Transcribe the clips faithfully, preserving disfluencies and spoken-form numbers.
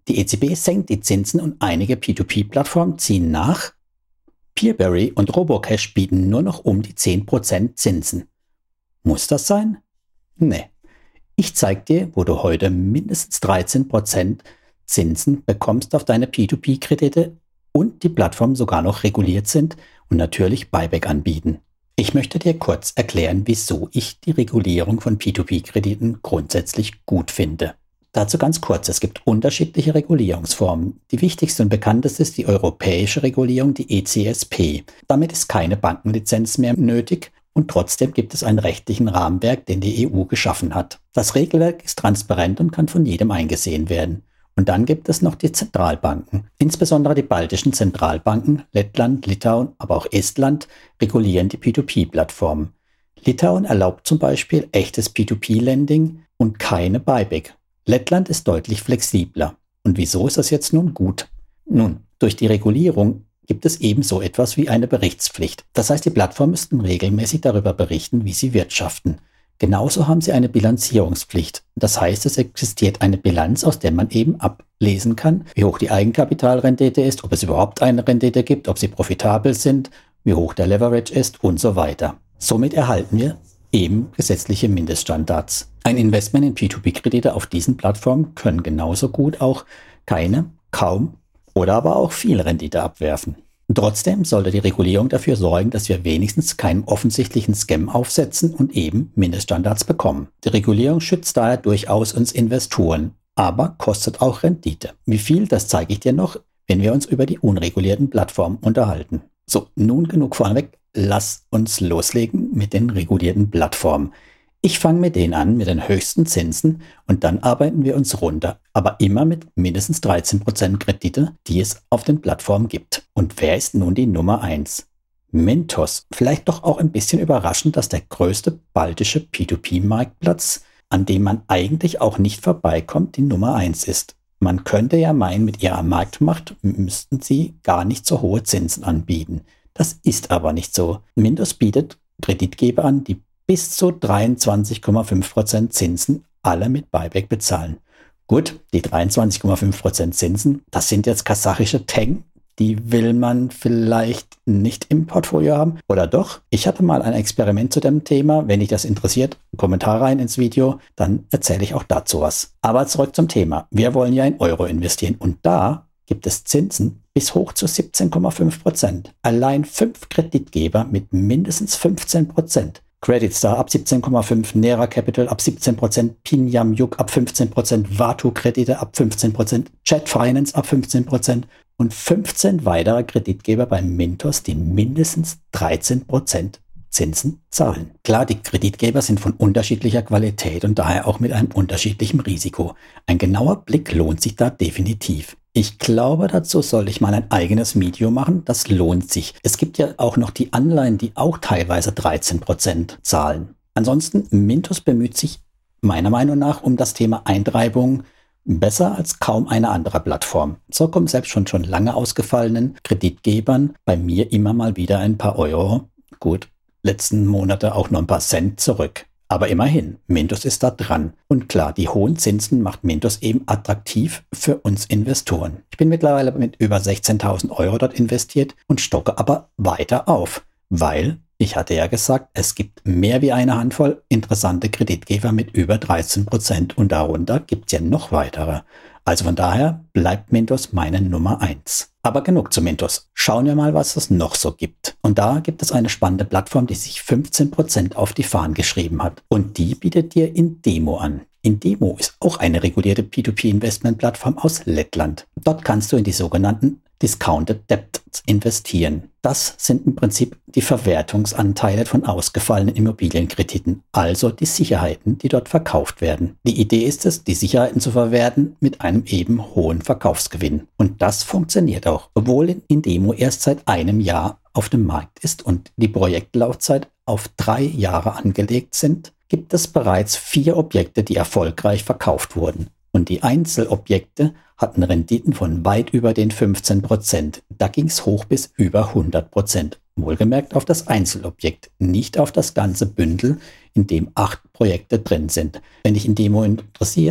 Die E Z B senkt die Zinsen und einige P zwei P-Plattformen ziehen nach. Peerberry und Robocash bieten nur noch um die zehn Prozent Zinsen. Muss das sein? Nee. Ich zeige dir, wo du heute mindestens dreizehn Prozent Zinsen bekommst auf deine P zwei P-Kredite und die Plattformen sogar noch reguliert sind und natürlich Buyback anbieten. Ich möchte dir kurz erklären, wieso ich die Regulierung von P zwei P-Krediten grundsätzlich gut finde. Dazu ganz kurz, es gibt unterschiedliche Regulierungsformen. Die wichtigste und bekannteste ist die europäische Regulierung, die E C S P. Damit ist keine Bankenlizenz mehr nötig und trotzdem gibt es einen rechtlichen Rahmenwerk, den die E U geschaffen hat. Das Regelwerk ist transparent und kann von jedem eingesehen werden. Und dann gibt es noch die Zentralbanken. Insbesondere die baltischen Zentralbanken, Lettland, Litauen, aber auch Estland regulieren die P zwei P-Plattformen. Litauen erlaubt zum Beispiel echtes P zwei P-Lending und keine Buyback. Lettland ist deutlich flexibler. Und wieso ist das jetzt nun gut? Nun, durch die Regulierung gibt es ebenso etwas wie eine Berichtspflicht. Das heißt, die Plattformen müssten regelmäßig darüber berichten, wie sie wirtschaften. Genauso haben sie eine Bilanzierungspflicht. Das heißt, es existiert eine Bilanz, aus der man eben ablesen kann, wie hoch die Eigenkapitalrendite ist, ob es überhaupt eine Rendite gibt, ob sie profitabel sind, wie hoch der Leverage ist und so weiter. Somit erhalten wir eben gesetzliche Mindeststandards. Ein Investment in P zwei P-Kredite auf diesen Plattformen können genauso gut auch keine, kaum oder aber auch viel Rendite abwerfen. Trotzdem sollte die Regulierung dafür sorgen, dass wir wenigstens keinen offensichtlichen Scam aufsetzen und eben Mindeststandards bekommen. Die Regulierung schützt daher durchaus uns Investoren, aber kostet auch Rendite. Wie viel, das zeige ich dir noch, wenn wir uns über die unregulierten Plattformen unterhalten. So, nun genug vorneweg. Lass uns loslegen mit den regulierten Plattformen. Ich fange mit denen an, mit den höchsten Zinsen und dann arbeiten wir uns runter, aber immer mit mindestens dreizehn Prozent Kredite, die es auf den Plattformen gibt. Und wer ist nun die Nummer eins? Mintos. Vielleicht doch auch ein bisschen überraschend, dass der größte baltische P zwei P-Marktplatz, an dem man eigentlich auch nicht vorbeikommt, die Nummer eins ist. Man könnte ja meinen, mit ihrer Marktmacht müssten sie gar nicht so hohe Zinsen anbieten. Das ist aber nicht so. Mintos bietet Kreditgeber an, die bis zu dreiundzwanzig Komma fünf Prozent Zinsen alle mit Buyback bezahlen. Gut, die dreiundzwanzig Komma fünf Prozent Zinsen, das sind jetzt kasachische Teng, die will man vielleicht nicht im Portfolio haben. Oder doch? Ich hatte mal ein Experiment zu dem Thema. Wenn dich das interessiert, Kommentar rein ins Video, dann erzähle ich auch dazu was. Aber zurück zum Thema. Wir wollen ja in Euro investieren und da gibt es Zinsen bis hoch zu siebzehn Komma fünf Prozent. Allein fünf Kreditgeber mit mindestens fünfzehn Prozent. Creditstar ab siebzehn Komma fünf, Nera Capital ab siebzehn Prozent, Pinyam-Yuk ab fünfzehn Prozent, Vatu Kredite ab fünfzehn Prozent, Jet Finance ab fünfzehn Prozent und fünfzehn weitere Kreditgeber bei Mintos, die mindestens dreizehn Prozent Zinsen zahlen. Klar, die Kreditgeber sind von unterschiedlicher Qualität und daher auch mit einem unterschiedlichen Risiko. Ein genauer Blick lohnt sich da definitiv. Ich glaube, dazu soll ich mal ein eigenes Video machen. Das lohnt sich. Es gibt ja auch noch die Anleihen, die auch teilweise dreizehn Prozent zahlen. Ansonsten, Mintos bemüht sich meiner Meinung nach um das Thema Eintreibung besser als kaum eine andere Plattform. So kommen selbst schon schon lange ausgefallenen Kreditgebern bei mir immer mal wieder ein paar Euro, gut, letzten Monate auch noch ein paar Cent zurück. Aber immerhin, Mintos ist da dran. Und klar, die hohen Zinsen macht Mintos eben attraktiv für uns Investoren. Ich bin mittlerweile mit über sechzehntausend Euro dort investiert und stocke aber weiter auf, weil, ich hatte ja gesagt, es gibt mehr wie eine Handvoll interessante Kreditgeber mit über dreizehn Prozent und darunter gibt es ja noch weitere. Also von daher bleibt Mintos meine Nummer eins. Aber genug zu Mintos. Schauen wir mal, was es noch so gibt. Und da gibt es eine spannende Plattform, die sich fünfzehn Prozent auf die Fahnen geschrieben hat. Und die bietet dir Indemo an. Indemo ist auch eine regulierte P zwei P-Investment-Plattform aus Lettland. Dort kannst du in die sogenannten Discounted Debts investieren. Das sind im Prinzip die Verwertungsanteile von ausgefallenen Immobilienkrediten, also die Sicherheiten, die dort verkauft werden. Die Idee ist es, die Sicherheiten zu verwerten mit einem eben hohen Verkaufsgewinn. Und das funktioniert auch, obwohl Indemo erst seit einem Jahr auf dem Markt ist und die Projektlaufzeit auf drei Jahre angelegt sind, gibt es bereits vier Objekte, die erfolgreich verkauft wurden. Und die Einzelobjekte hatten Renditen von weit über den fünfzehn Prozent. Da ging es hoch bis über hundert Prozent. Wohlgemerkt auf das Einzelobjekt, nicht auf das ganze Bündel, in dem acht Projekte drin sind. Wenn dich Indemo interessiert,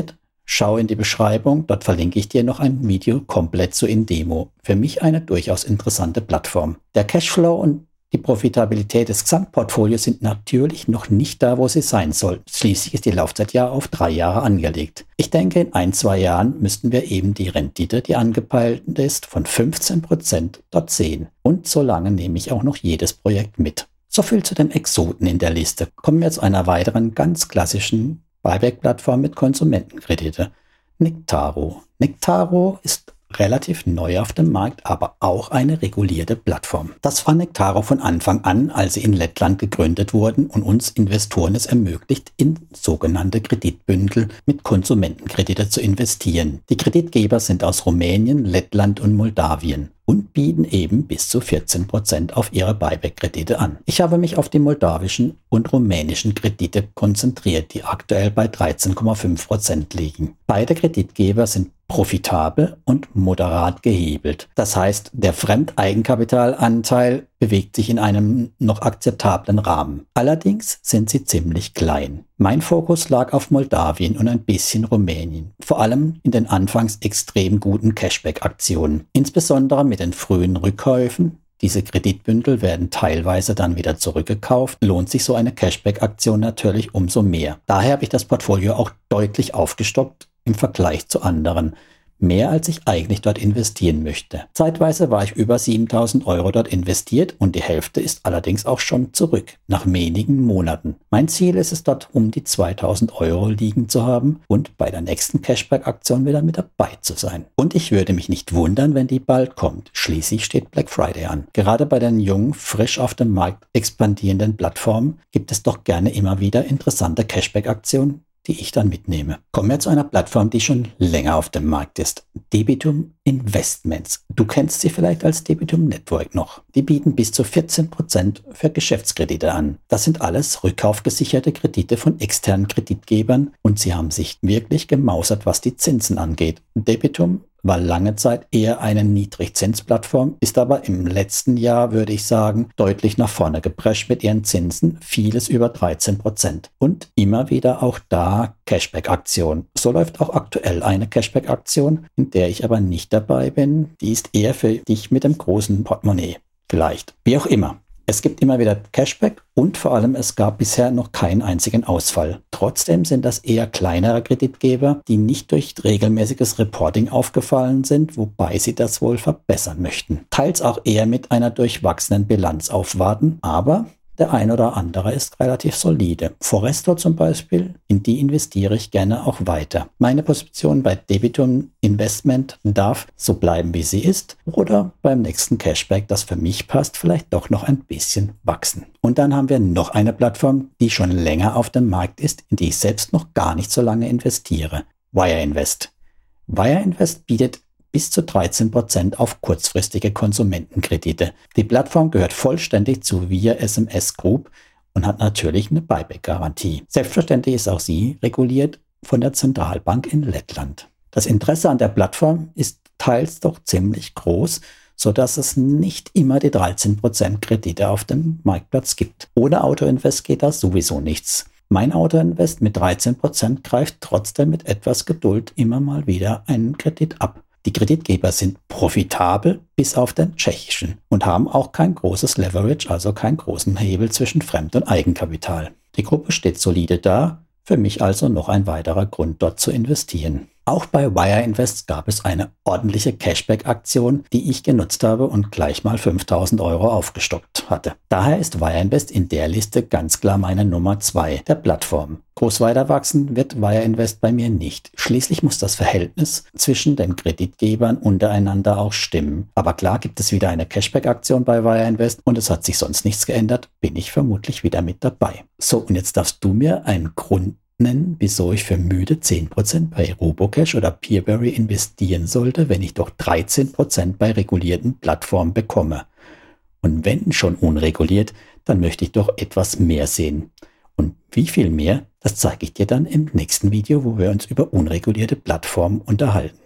Schau in die Beschreibung, dort verlinke ich dir noch ein Video komplett zu Indemo. Für mich eine durchaus interessante Plattform. Der Cashflow und die Profitabilität des Gesamtportfolios sind natürlich noch nicht da, wo sie sein sollten. Schließlich ist die Laufzeit ja auf drei Jahre angelegt. Ich denke, in ein, zwei Jahren müssten wir eben die Rendite, die angepeilt ist, von fünfzehn Prozent dort sehen. Und so lange nehme ich auch noch jedes Projekt mit. So viel zu den Exoten in der Liste. Kommen wir zu einer weiteren ganz klassischen Buyback-Plattform mit Konsumentenkredite. Nektaro. Nektaro ist relativ neu auf dem Markt, aber auch eine regulierte Plattform. Das war Nektaro von Anfang an, als sie in Lettland gegründet wurden und uns Investoren es ermöglicht, in sogenannte Kreditbündel mit Konsumentenkredite zu investieren. Die Kreditgeber sind aus Rumänien, Lettland und Moldawien und bieten eben bis zu vierzehn Prozent auf ihre Buyback-Kredite an. Ich habe mich auf die moldawischen und rumänischen Kredite konzentriert, die aktuell bei dreizehn Komma fünf Prozent liegen. Beide Kreditgeber sind profitabel und moderat gehebelt. Das heißt, der Fremdeigenkapitalanteil bewegt sich in einem noch akzeptablen Rahmen. Allerdings sind sie ziemlich klein. Mein Fokus lag auf Moldawien und ein bisschen Rumänien, vor allem in den anfangs extrem guten Cashback-Aktionen, insbesondere mit den frühen Rückkäufen. Diese Kreditbündel werden teilweise dann wieder zurückgekauft, lohnt sich so eine Cashback-Aktion natürlich umso mehr. Daher habe ich das Portfolio auch deutlich aufgestockt im Vergleich zu anderen. Mehr als ich eigentlich dort investieren möchte. Zeitweise war ich über siebentausend Euro dort investiert und die Hälfte ist allerdings auch schon zurück, nach wenigen Monaten. Mein Ziel ist es dort um die zweitausend Euro liegen zu haben und bei der nächsten Cashback-Aktion wieder mit dabei zu sein. Und ich würde mich nicht wundern, wenn die bald kommt. Schließlich steht Black Friday an. Gerade bei den jungen, frisch auf dem Markt expandierenden Plattformen gibt es doch gerne immer wieder interessante Cashback-Aktionen, die ich dann mitnehme. Kommen wir zu einer Plattform, die schon länger auf dem Markt ist. Debitum Investments. Du kennst sie vielleicht als Debitum Network noch. Die bieten bis zu vierzehn Prozent für Geschäftskredite an. Das sind alles rückkaufgesicherte Kredite von externen Kreditgebern und sie haben sich wirklich gemausert, was die Zinsen angeht. Debitum war lange Zeit eher eine Niedrigzinsplattform, ist aber im letzten Jahr, würde ich sagen, deutlich nach vorne geprescht mit ihren Zinsen, vieles über dreizehn Prozent. Und immer wieder auch da Cashback-Aktion. So läuft auch aktuell eine Cashback-Aktion, in der ich aber nicht dabei bin. Die ist eher für dich mit dem großen Portemonnaie. Vielleicht. Wie auch immer. Es gibt immer wieder Cashback und vor allem es gab bisher noch keinen einzigen Ausfall. Trotzdem sind das eher kleinere Kreditgeber, die nicht durch regelmäßiges Reporting aufgefallen sind, wobei sie das wohl verbessern möchten. Teils auch eher mit einer durchwachsenen Bilanz aufwarten, aber der ein oder andere ist relativ solide. Forresto zum Beispiel, in die investiere ich gerne auch weiter. Meine Position bei Debitum Investment darf so bleiben, wie sie ist, oder beim nächsten Cashback, das für mich passt, vielleicht doch noch ein bisschen wachsen. Und dann haben wir noch eine Plattform, die schon länger auf dem Markt ist, in die ich selbst noch gar nicht so lange investiere. Wireinvest. Wireinvest bietet bis zu dreizehn Prozent auf kurzfristige Konsumentenkredite. Die Plattform gehört vollständig zu Via S M S Group und hat natürlich eine Buyback-Garantie. Selbstverständlich ist auch sie reguliert von der Zentralbank in Lettland. Das Interesse an der Plattform ist teils doch ziemlich groß, sodass es nicht immer die dreizehn Prozent Kredite auf dem Marktplatz gibt. Ohne Autoinvest geht da sowieso nichts. Mein Autoinvest mit dreizehn Prozent greift trotzdem mit etwas Geduld immer mal wieder einen Kredit ab. Die Kreditgeber sind profitabel bis auf den tschechischen und haben auch kein großes Leverage, also keinen großen Hebel zwischen Fremd- und Eigenkapital. Die Gruppe steht solide da, für mich also noch ein weiterer Grund, dort zu investieren. Auch bei Wireinvest gab es eine ordentliche Cashback-Aktion, die ich genutzt habe und gleich mal fünftausend Euro aufgestockt hatte. Daher ist Wireinvest in der Liste ganz klar meine Nummer zwei der Plattform. Groß weiter wachsen wird Wireinvest bei mir nicht. Schließlich muss das Verhältnis zwischen den Kreditgebern untereinander auch stimmen. Aber klar, gibt es wieder eine Cashback-Aktion bei Wireinvest und es hat sich sonst nichts geändert, bin ich vermutlich wieder mit dabei. So, und jetzt darfst du mir einen Grund nennen, wieso ich für müde zehn Prozent bei Robocash oder Peerberry investieren sollte, wenn ich doch dreizehn Prozent bei regulierten Plattformen bekomme. Und wenn schon unreguliert, dann möchte ich doch etwas mehr sehen. Und wie viel mehr, das zeige ich dir dann im nächsten Video, wo wir uns über unregulierte Plattformen unterhalten.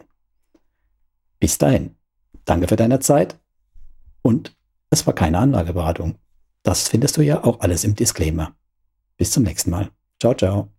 Bis dahin, danke für deine Zeit und es war keine Anlageberatung. Das findest du ja auch alles im Disclaimer. Bis zum nächsten Mal. Ciao, ciao.